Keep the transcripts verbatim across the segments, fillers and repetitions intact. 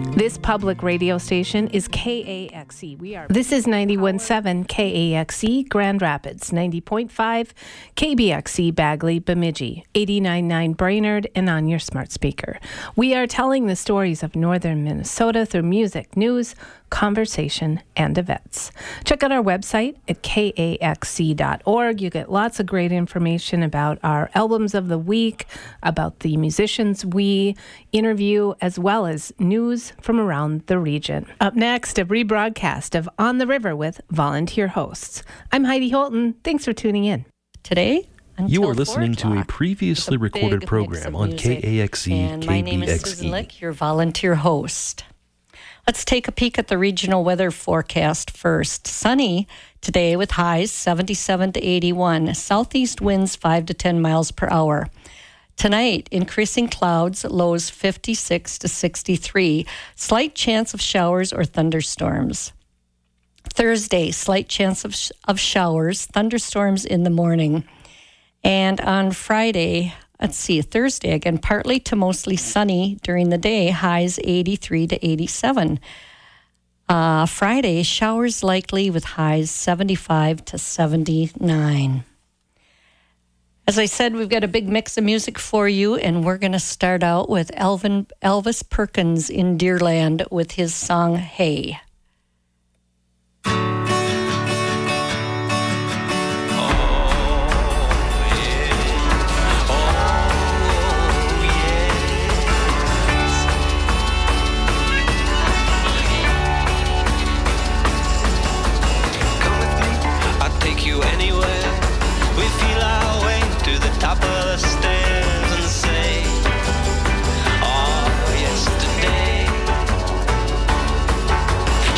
This public radio station is K A X E. We are. This is ninety-one point seven K A X E Grand Rapids, ninety point five K B X E Bagley Bemidji, eighty-nine point nine Brainerd, and on your smart speaker. We are telling the stories of northern Minnesota through music, news, conversation, and events. Check out our website at K A X C dot org. You get lots of great information about our albums of the week, about the musicians we interview, as well as news from around the region. Up next, a rebroadcast of On the River with volunteer hosts. I'm Heidi Holton. Thanks for tuning in. Today, you are listening to a previously recorded program on K A X E and K B X E. My name is Susan Lick, your volunteer host. Let's take a peek at the regional weather forecast first. Sunny today with highs seventy-seven to eighty-one. Southeast winds five to ten miles per hour. Tonight, increasing clouds, lows fifty-six to sixty-three. Slight chance of showers or thunderstorms. Thursday, slight chance of, sh- of showers, thunderstorms in the morning. And on Friday, let's see, Thursday again, partly to mostly sunny during the day, highs eighty-three to eighty-seven. Uh, Friday, showers likely with highs seventy-five to seventy-nine. As I said, we've got a big mix of music for you, and we're going to start out with Elvin, Elvis Perkins in Deerland with his song, Hey. Top of the stairs and say, oh, yesterday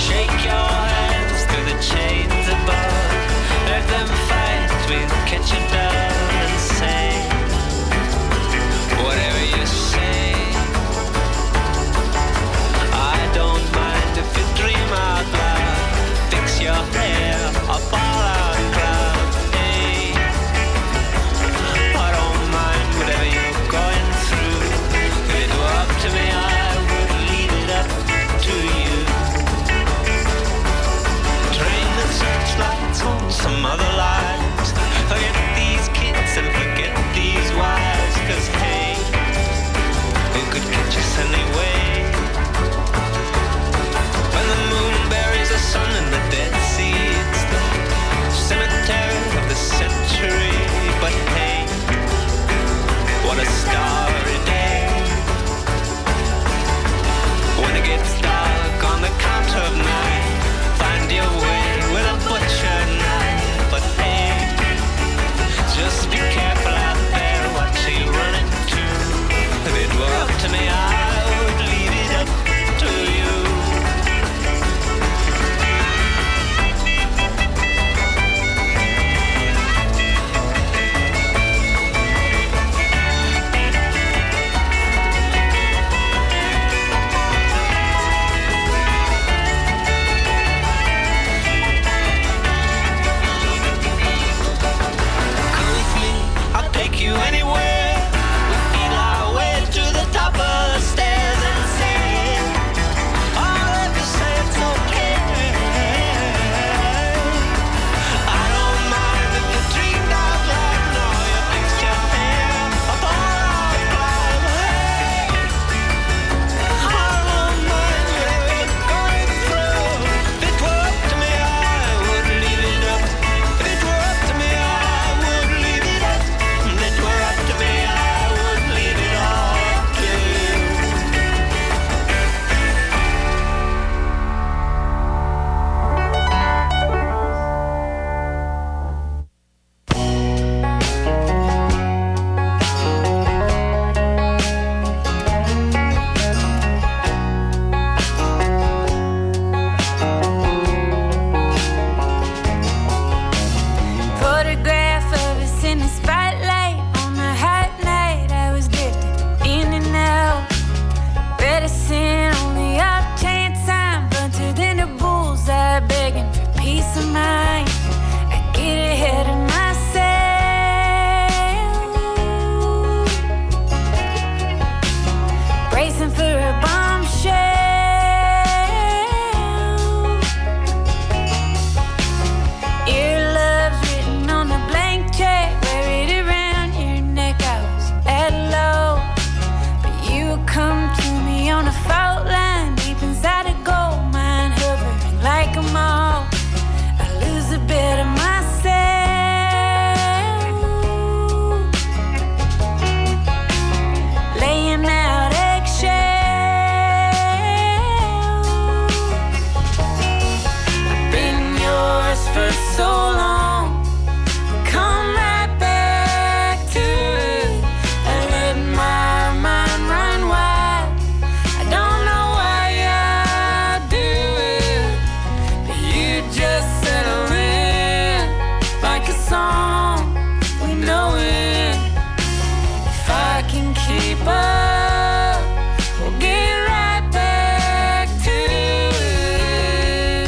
so long. Come right back to it. I let my mind run wild. I don't know why I do it, but you just settle in like a song. We know it. If I can keep up, we'll get right back to it.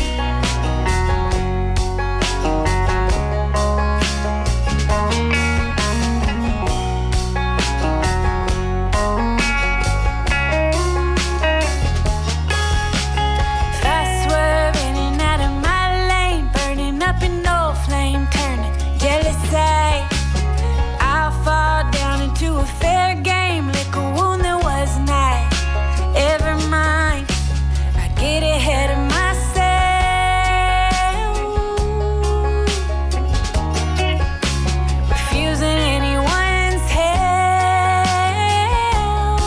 Fast swerving and out of my lane, burning up in no flame, turning jealous eye. I'll fall down into a fair game, lick a wound that was not ever mine. I get ahead of myself, refusing anyone's help.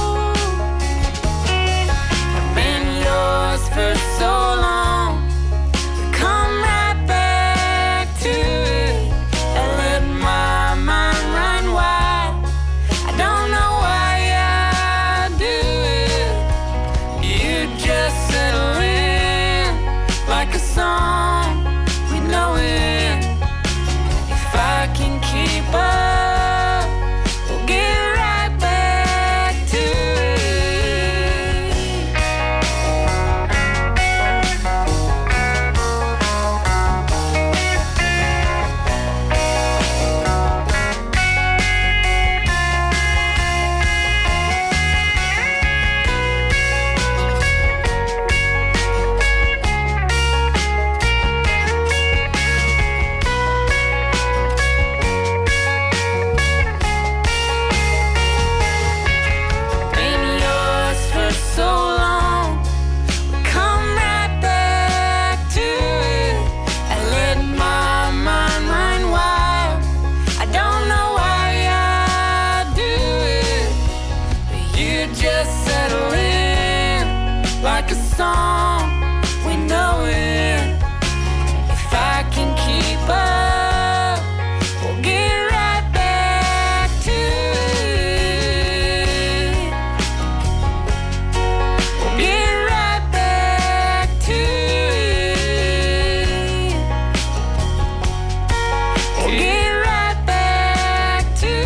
I've been yours for so long. Come right back to it. I let my mind run wild. I don't know why I do it. You just settle in like a song. We know it. If I can keep up, we'll get right back to it. Been yours for so long. Come right back to it. I let my mind run wild. I don't know why I do it, but you just settle in like a song. We know it. If I can keep up, we'll get right back to it. We'll get right back to it. We'll get right back to it.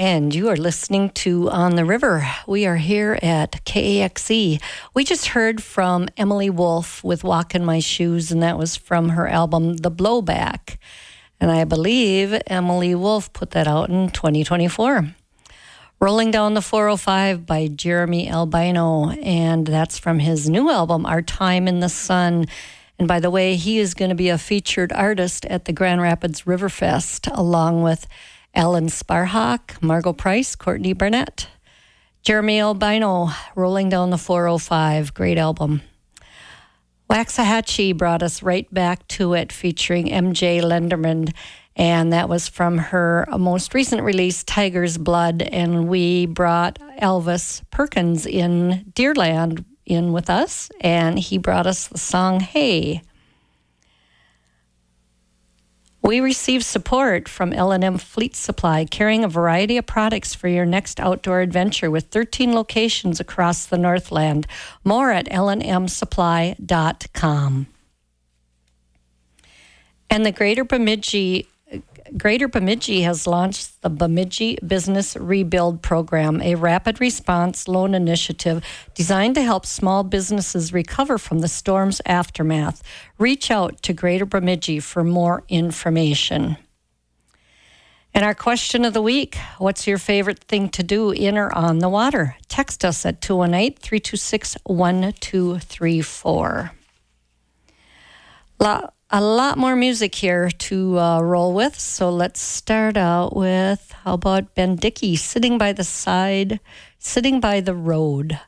And you are listening to On the River. We are here at K A X E. We just heard from Emily Wolf with Walk in My Shoes, and that was from her album, The Blowback. And I believe Emily Wolf put that out in twenty twenty-four. Rolling Down the four oh five by Jeremy Albino, and that's from his new album, Our Time in the Sun. And by the way, he is going to be a featured artist at the Grand Rapids River Fest, along with Alan Sparhawk, Margot Price, Courtney Burnett. Jeremy Albino, Rolling Down the four oh five, great album. Waxahachie brought us right back to it, featuring M J Lenderman, and that was from her most recent release, Tiger's Blood, and we brought Elvis Perkins in Deerland in with us, and he brought us the song, Hey. We receive support from L and M Fleet Supply, carrying a variety of products for your next outdoor adventure with thirteen locations across the Northland. More at L and M supply dot com. And the Greater Bemidji Greater Bemidji has launched the Bemidji Business Rebuild Program, a rapid response loan initiative designed to help small businesses recover from the storm's aftermath. Reach out to Greater Bemidji for more information. And our question of the week, what's your favorite thing to do in or on the water? Text us at two one eight, three two six, one two three four. La- A lot more music here to uh, roll with, so let's start out with, how about Ben Dickey, Sitting by the Side, Sitting by the Road.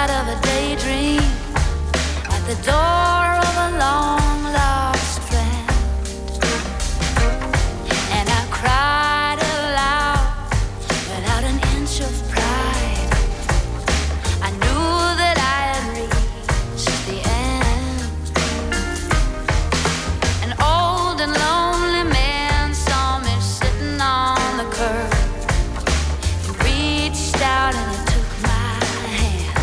inside of a daydream at the door of a long lost friend. And I cried aloud without an inch of pride. I knew that I had reached the end. An old and lonely man saw me sitting on the curb. He reached out and he took my hand.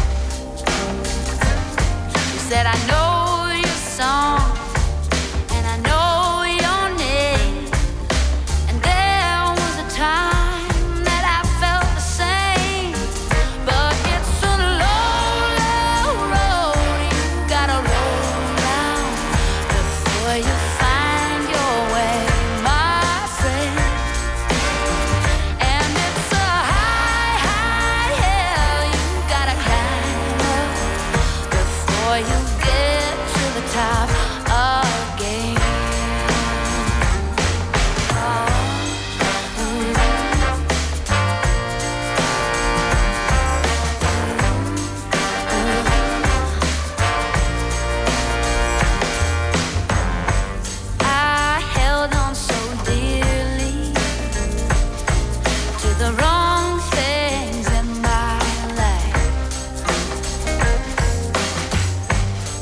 He said, I know your song and I know your name. And there was a time that I felt the same. But it's a long, long road you gotta roll down before you find your way, my friend. And it's a high, high hill you gotta climb up before you get to the top again. I held on so dearly to the wrong things in my life.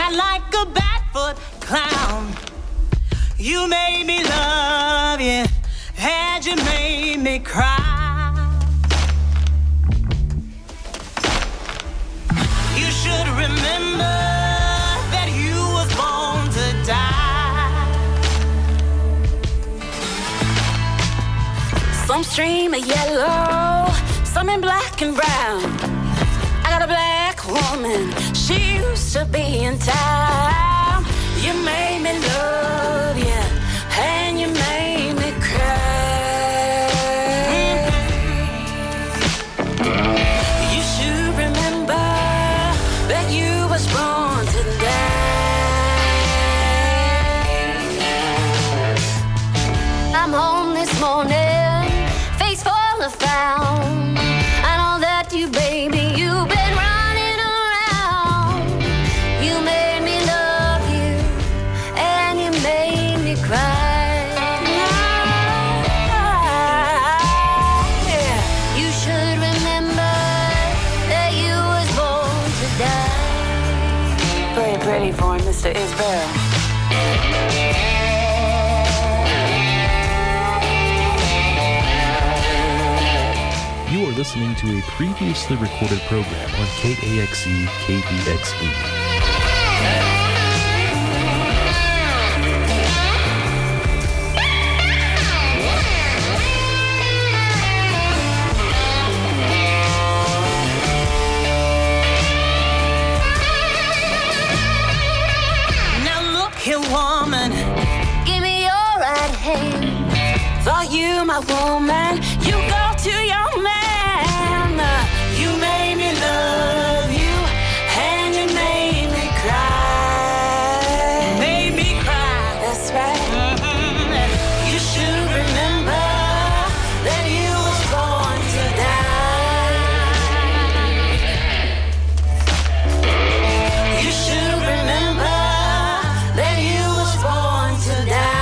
not like a barefoot clown. You made me love you, and you made me cry. You should remember that you was born to die. Some stream of yellow, some in black and brown. I got a black woman, she used to be in town. You made me love you, and you made me cry. You should remember that you was born to die. I'm home this morning, face full of frown. I know that you, baby, you've been running around. You made me love you, and you made me cry. Yeah. You should remember that you was born to die. Very pretty for him, Mister Isbell. You are listening to a previously recorded program on K A X E K B X E. Now look here, woman, Give me your right hand. for you, my woman, you go to your man. You made me love you, and you made me cry. Made me cry. That's right. Mhm. You should remember that you was born to die. You should remember that you was born to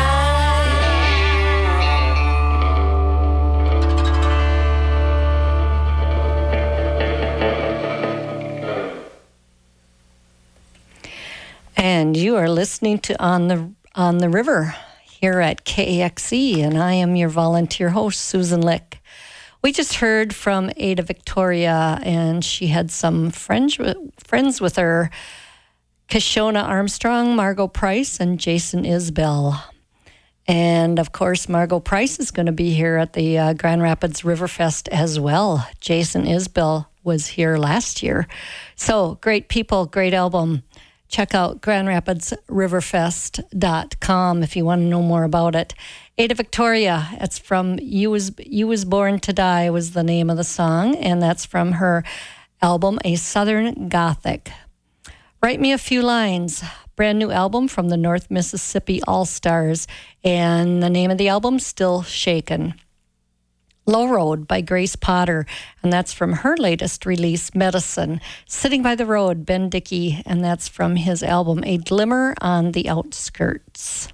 And you are listening to On the on the River here at K A X E, and I am your volunteer host, Susan Lick. We just heard from Ada Victoria, and she had some friends friends with her, Kashona Armstrong, Margot Price, and Jason Isbell. And of course, Margot Price is going to be here at the uh, Grand Rapids Riverfest as well. Jason Isbell was here last year. So great people, great album. Check out grand rapids riverfest dot com if you want to know more about it. Ada Victoria, it's from You Was You Was Born to Die was the name of the song, and that's from her album, A Southern Gothic. Write Me a Few Lines, brand new album from the North Mississippi All-Stars, and the name of the album, Still Shakin'. Low Road by Grace Potter, and that's from her latest release, Medicine. Sitting by the Road, Ben Dickey, and that's from his album, A Glimmer on the Outskirts.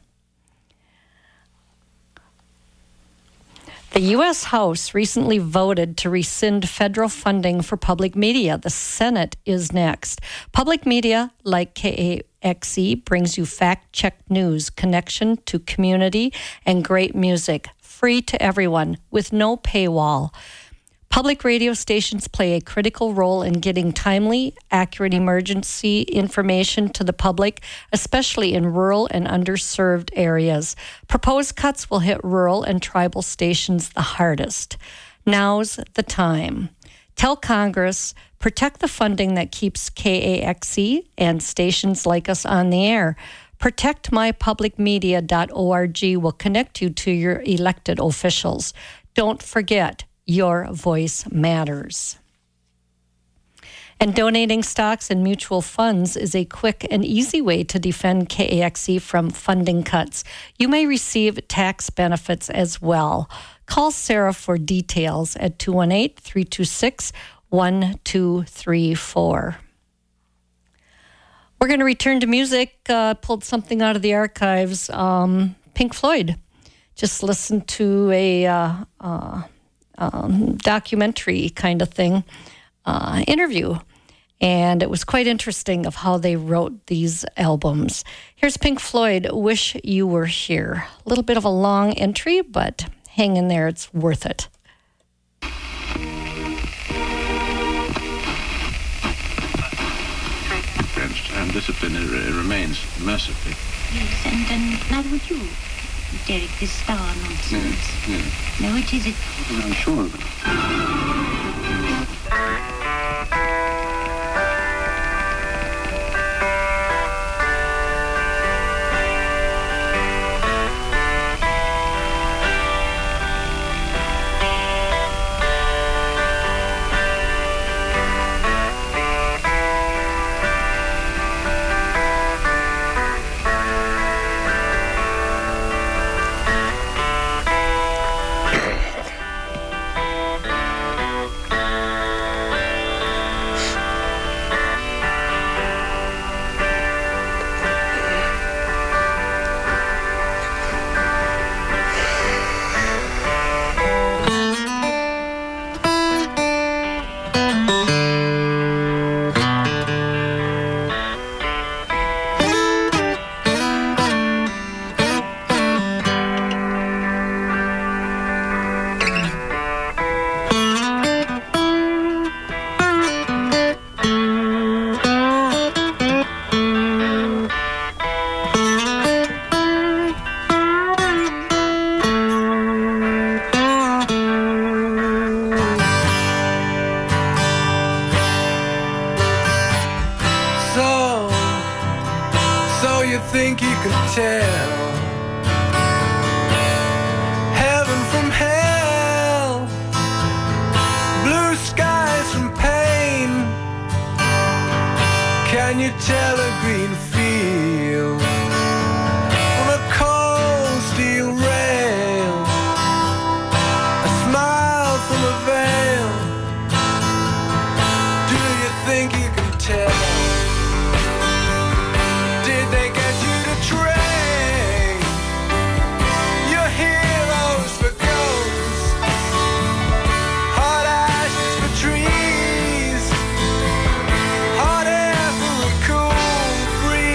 The U S House recently voted to rescind federal funding for public media. The Senate is next. Public media, like K A X E, brings you fact-checked news, connection to community, and great music. Free to everyone, with no paywall. Public radio stations play a critical role in getting timely, accurate emergency information to the public, especially in rural and underserved areas. Proposed cuts will hit rural and tribal stations the hardest. Now's the time. Tell Congress, protect the funding that keeps K A X E and stations like us on the air. protect my public media dot org will connect you to your elected officials. Don't forget, your voice matters. And donating stocks and mutual funds is a quick and easy way to defend K A X E from funding cuts. You may receive tax benefits as well. Call Sarah for details at two one eight, three two six, one two three four. We're going to return to music. Uh, pulled something out of the archives. Um, Pink Floyd. Just listened to a uh, uh, um, documentary kind of thing, uh, interview. And it was quite interesting of how they wrote these albums. Here's Pink Floyd, Wish You Were Here. A little bit of a long entry, but hang in there, it's worth it. And discipline uh, remains massively. Yes, and um, now would you, Derek, this star nonsense? Yes, yes. No, which is it? Well, I'm sure of it. Free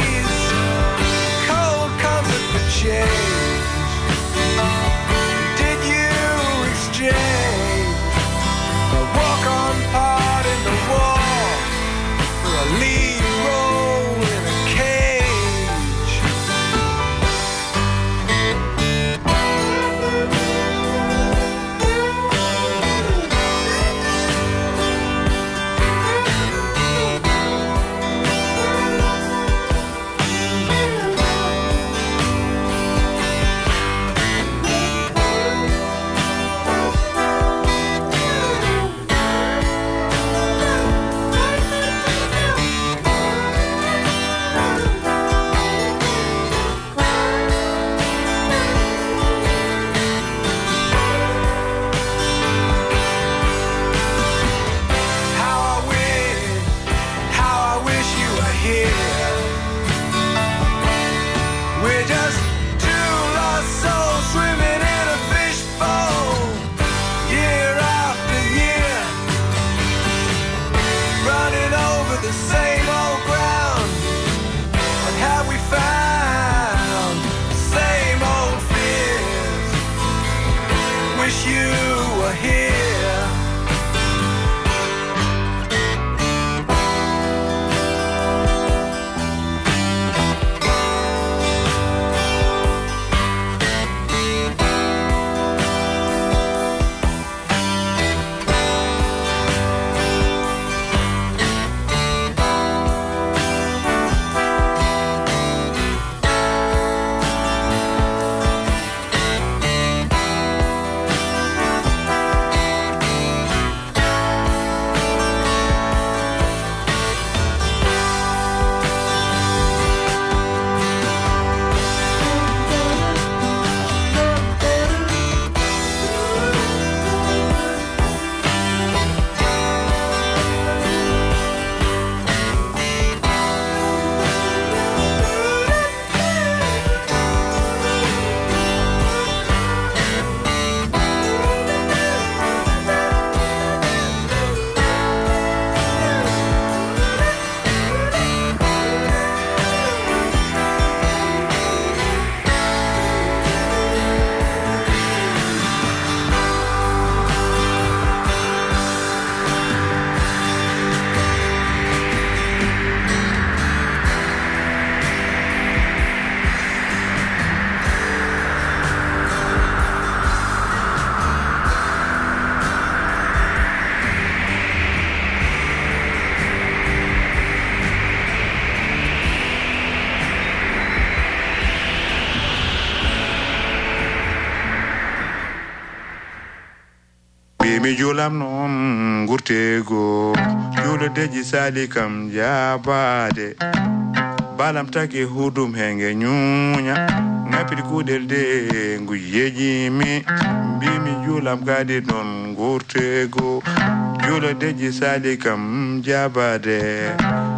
mbimi julam noon gurtego juulo deji sali kam jabade balam take hudum henge nyunya ngapiri kudel de nguyeji mi mbimi julam kadi non gurtego juulo deji sali kam jabade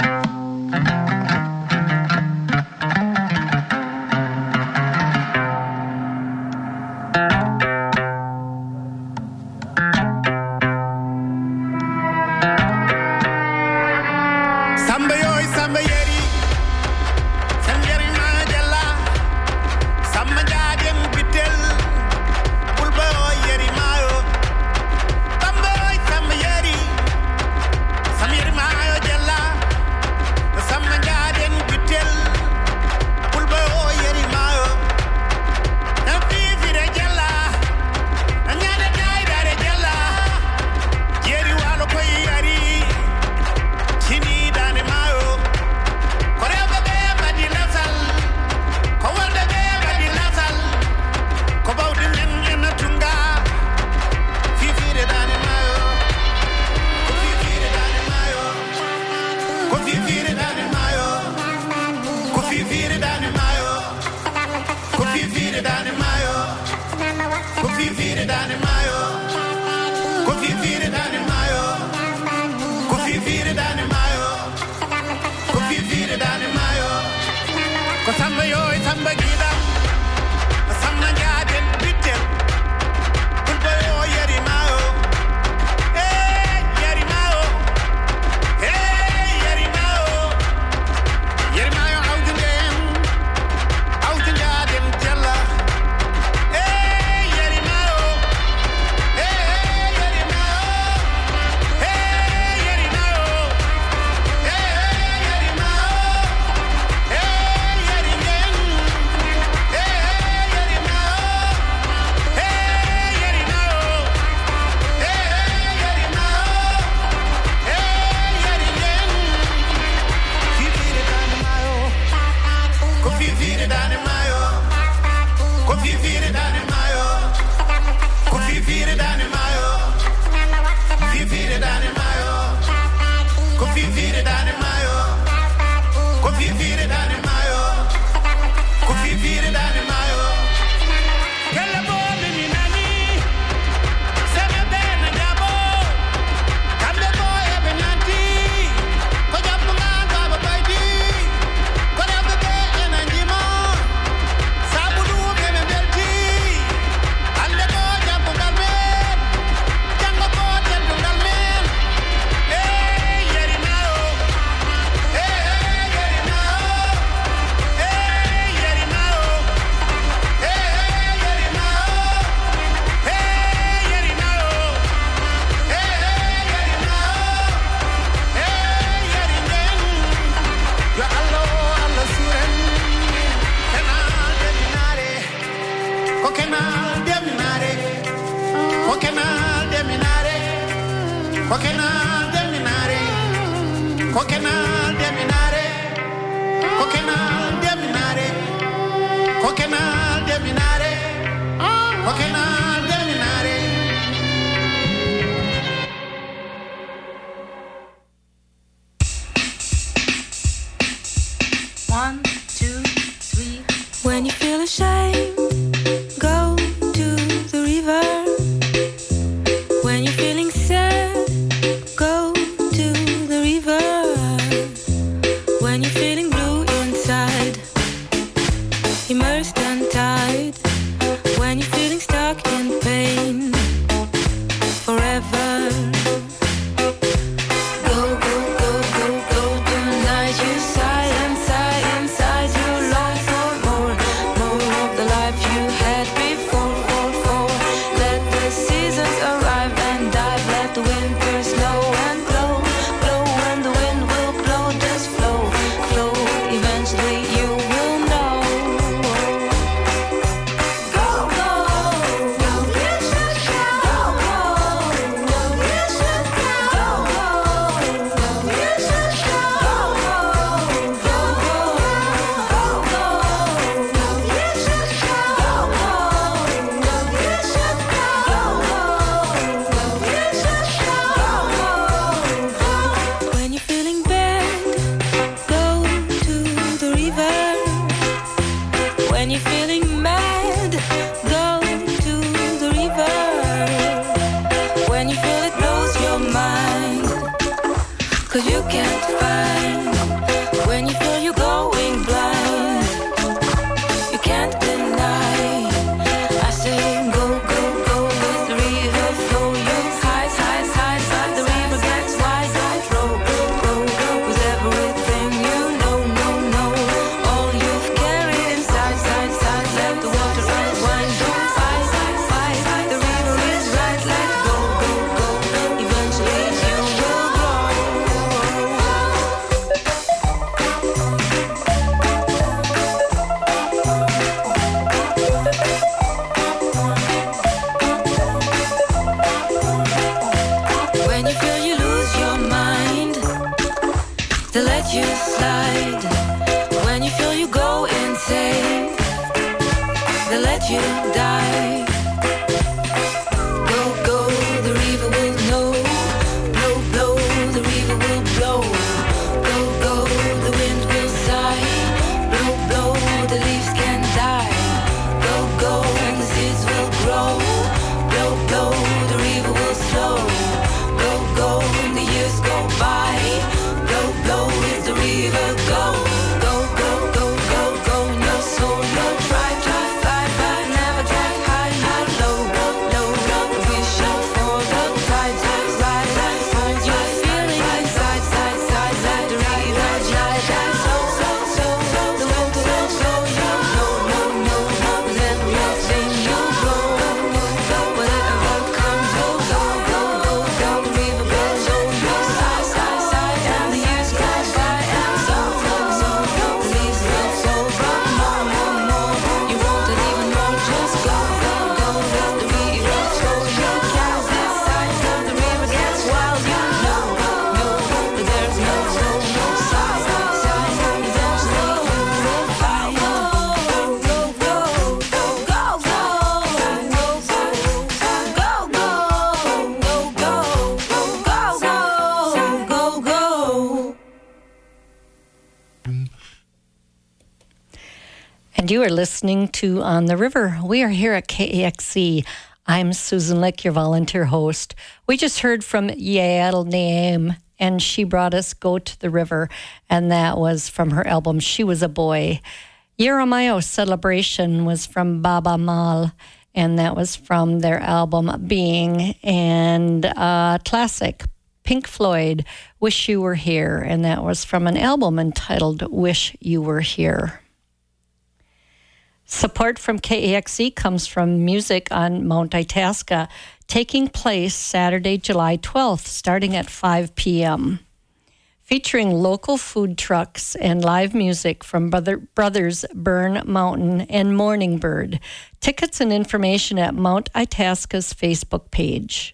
One, two, three. When you feel ashamed, go to the river. When you're feeling sad, go to the river. When you're feeling blue inside, immersed and tied. When you're feeling stuck in pain, forever. Eventually you will know. When you're feeling mad, go to the river. When you feel it blows your mind, 'cause you can't find. When you feel you're going blind, you can't deny. I say go, go, go with the river flow. You hide, hide, hide, hide. The river gets wide, wide, roll, roll, roll. With everything you know, know, know. All you've carried inside, side, side. Let the water run, wind, don't fight, fight, fight. The river is right, let go, go, go. Eventually you will grow. When you feel you lose your mind, they let you slide. When you feel you go insane, they let you die. Go, go, the river will know. Blow, blow, the river will blow. Go, go, the wind will sigh. Blow, blow, the leaves can die. Go, go, the seeds will grow. Blow, blow, the river will slow. Go, go, the years go by. Blow, blow, is the river go. Go, go, go, go, go, no soul, no try, try, fly, fly, never try, high, high, low, low, low, we shall for the tide, tide, rise, rise, hold your feeling inside, side, side, side, the river, die, die, so, so, so, so, the wind will blow you, no, no, no, no, then you'll sing, you'll grow, go, whatever comes, go, go, go, go, go, the river goes, oh, no, side, side, side, and the years go by, and so, so, so, the leaves will fall from more, more, more, you won't even know, just go, go, go, go, the river flows, you can't decide, the river gets wild, you know, know, but there's no, no, no side, side, eventually you will find, go, go, go, go, go, go, go, go, go, go, go, go, go. And you are listening to On the River. We are here at K A X C. I'm Susan Lick, your volunteer host. We just heard from Yael Naim, and she brought us Go to the River, and that was from her album She Was a Boy. Yeramayo Celebration was from Baba Mal, and that was from their album Being, and uh, classic Pink Floyd, Wish You Were Here, and that was from an album entitled Wish You Were Here. Support from K A X C comes from music on Mount Itasca, taking place Saturday, July twelfth, starting at five p.m., featuring local food trucks and live music from Brother, Brothers Burn Mountain and Morning Bird. Tickets and information at Mount Itasca's Facebook page.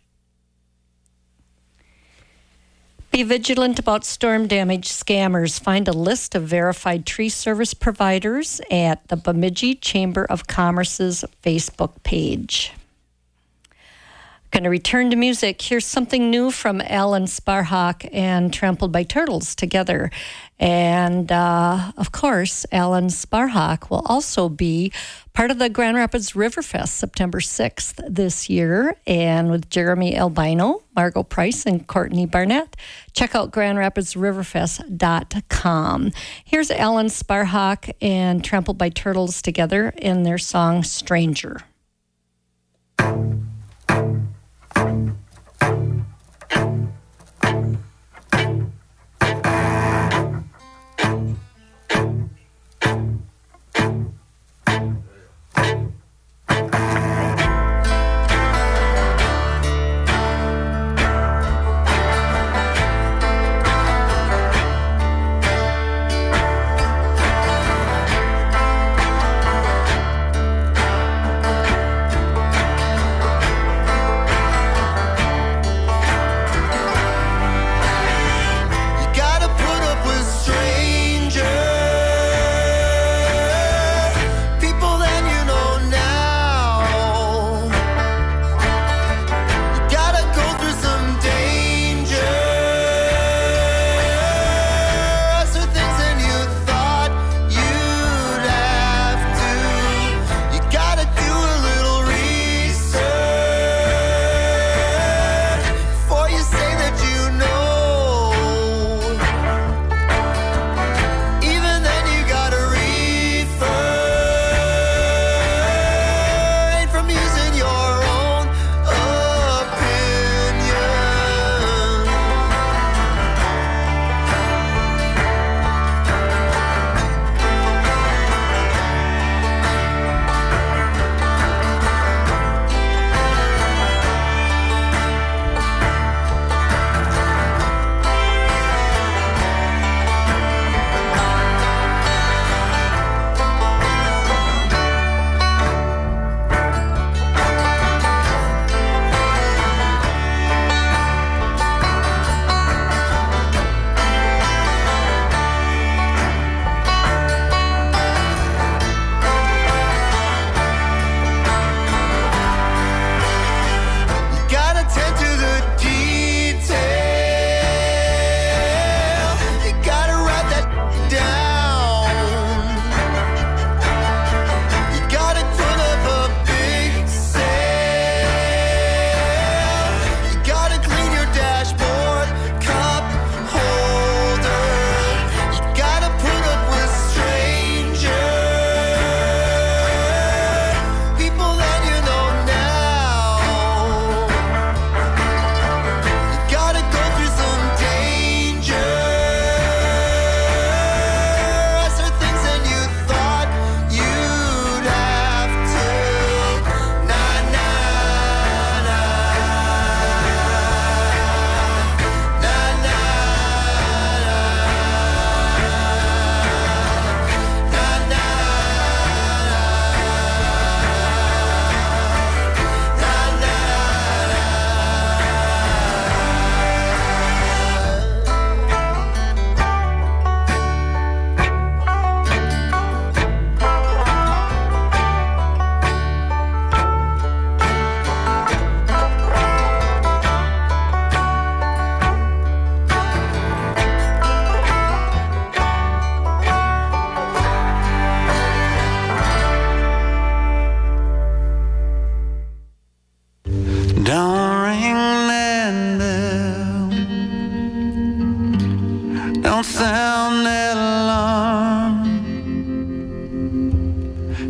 Be vigilant about storm damage scammers. Find a list of verified tree service providers at the Bemidji Chamber of Commerce's Facebook page. Going to return to music. Here's something new from Alan Sparhawk and Trampled by Turtles together. And, uh, of course, Alan Sparhawk will also be part of the Grand Rapids Riverfest September sixth this year. And with Jeremy Albino, Margot Price, and Courtney Barnett. Check out grand rapids riverfest dot com. Here's Alan Sparhawk and Trampled by Turtles together in their song Stranger.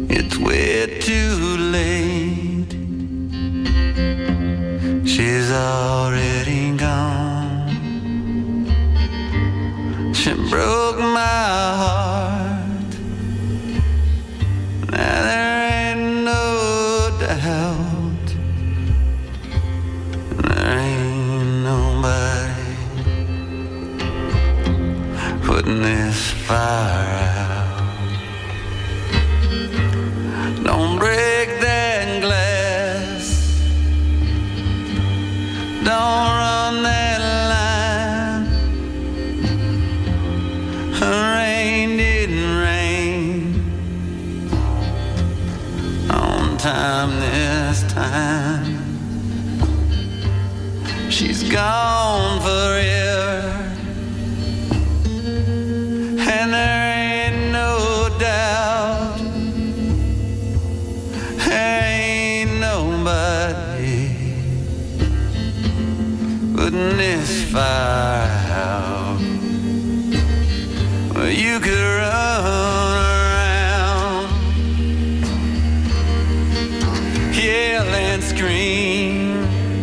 It's way too late. She's already gone. She broke my heart. Now there ain't no doubt. There ain't nobody putting this fire out. Don't break that glass. Don't run that line. Rain didn't rain on time this time. She's gone forever, and there ain't no doubt. There ain't nobody putting this fire out. Well, you could run around, yell and scream,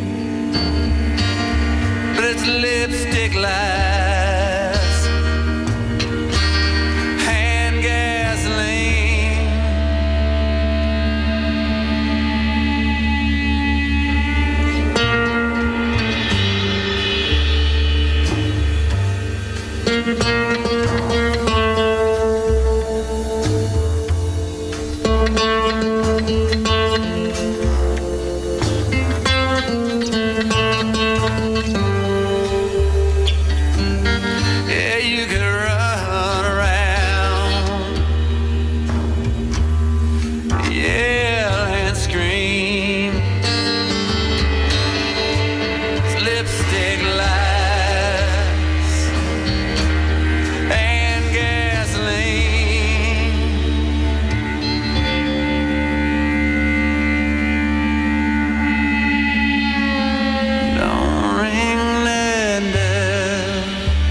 but it's lipstick lies, hand gasoline. Yeah, you could run around, yell and scream. It's lipstick lies and gasoline. Don't ring that bell.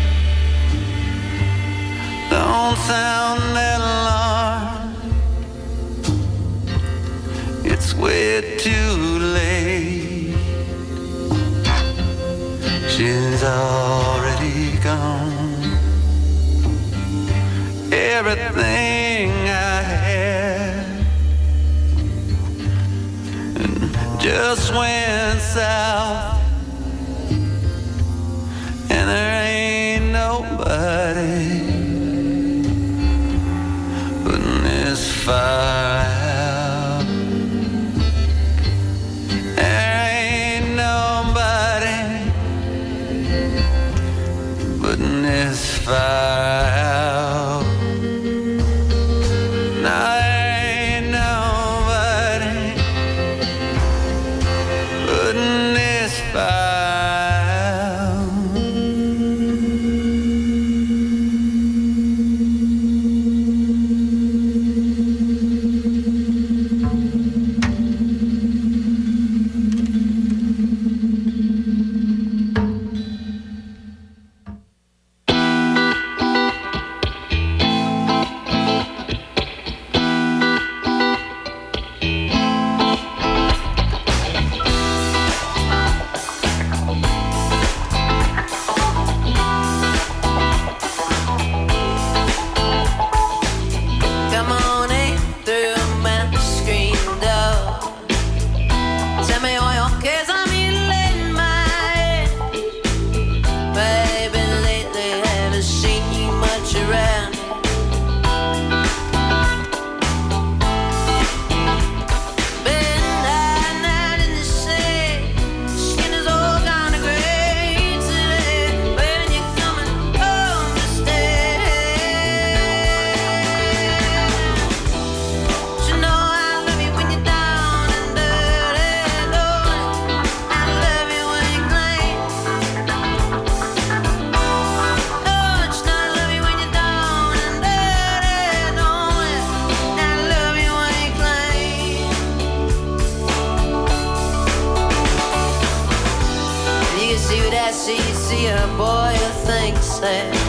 Don't sound that alarm. It's way too late. She's already gone. Everything I had just went south, and there ain't nobody putting this fire out. There ain't nobody putting this fire out. No, there ain't nobody putting this fire out. Come on in through my screen door. Tell me all your cares, I'm here letting my head. Baby, lately haven't seen you much around. Been hiding out in the city, skin is all kinda gray today. When you coming home to stay? You know I love you when you're down and dirty, lonely. I love you when you're clean. Oh, just not love you when you're down and dirty, lonely. I love you when you're clean. You can see what I see, you see a boy who thinks that